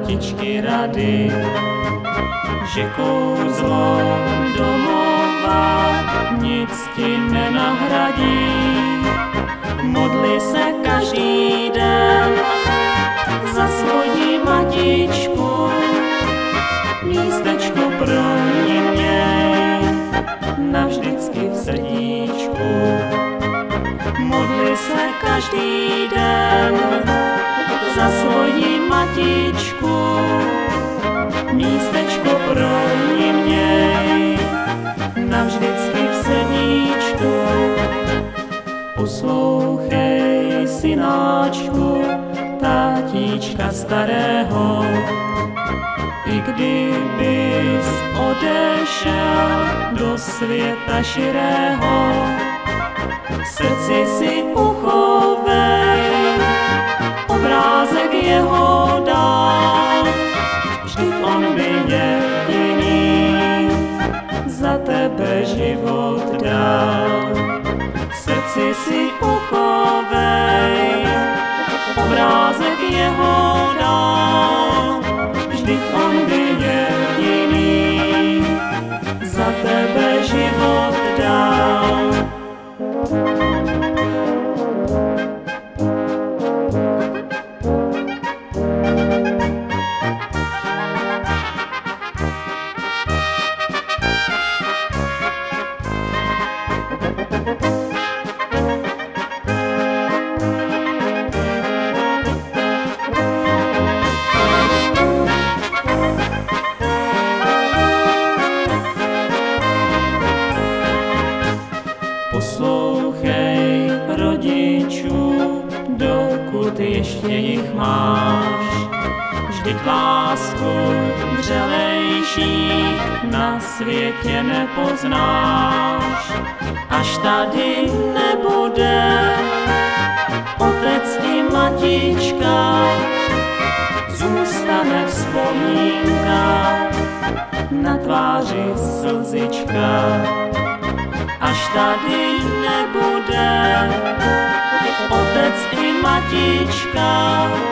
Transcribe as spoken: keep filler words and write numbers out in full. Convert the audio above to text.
tetičky rady, že kouzlo domova nic ti nenahradí. Modli se každý den za svoji matičku, místečko pro ní měj navždycky v srdíčku. Modli se každý den za svoji matičku, místečko pro ní měj navždycky v srdíčku. Poslouchej, synáčku, tátíčka starého, i kdybys odešel do světa širého, v srdci si uchovej obrázek jeho dál. Vždyť on by jediný za tebe život dal. V srdci si uchovej obrázek jeho dál. Vždyť on by jediný za tebe život dal. Poslouchej rodičů, dokud ještě jich máš, vždyť lásku vřelejší na světě nepoznáš. Až tady nebude otec i matička, zůstane vzpomínka, na tváři slzička. Až tady nebude otec i matička,